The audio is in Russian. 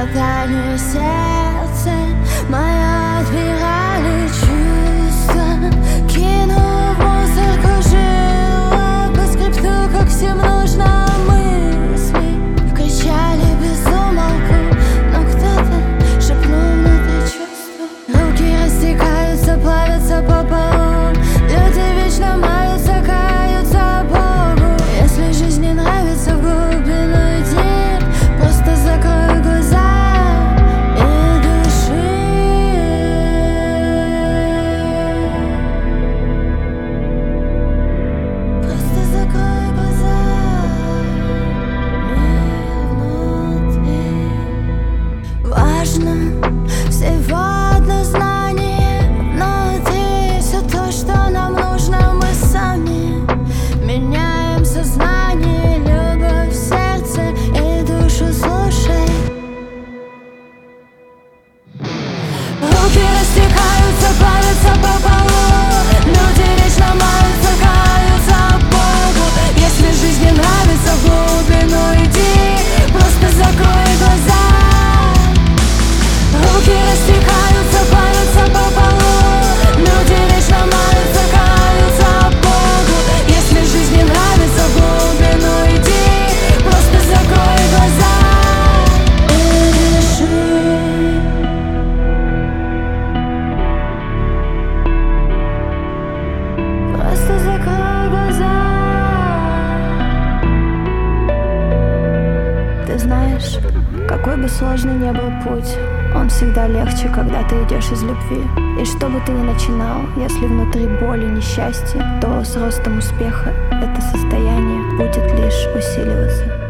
гаданию сердце мое отбирали чувства. Кину в мусорку жила по скрипту, как всем нужно мысли. Кричали без умолку, но кто-то шепнул внутри чувства. Руки растекаются, плавятся по полу. Люди вечно маются, каются Богу. Если жизнь не нравится, в глубину иди. Просто закрой глаза и дыши. Просто закрой глаза, мир внутри. Важно всего одно знание: внутри все то, что нам нужно, мы сами меняем сознание. Любовь в сердце и душу слушай. Руки растекаются, плавятся по полу. Люди вечно маются, каются Богу. Если жизнь не нравится, в глубину иди. Просто закрой глаза. Руки растекаются, плавятся по полу. Люди вечно маются, каются Богу. Если жизнь не нравится, в глубину иди. Просто закрой глаза и дыши. Просто закрой глаза. Ты знаешь, какой бы сложный ни был путь, он всегда легче, когда ты идешь из любви. И что бы ты ни начинал, если внутри боли, несчастье, то с ростом успеха это состояние будет лишь усиливаться.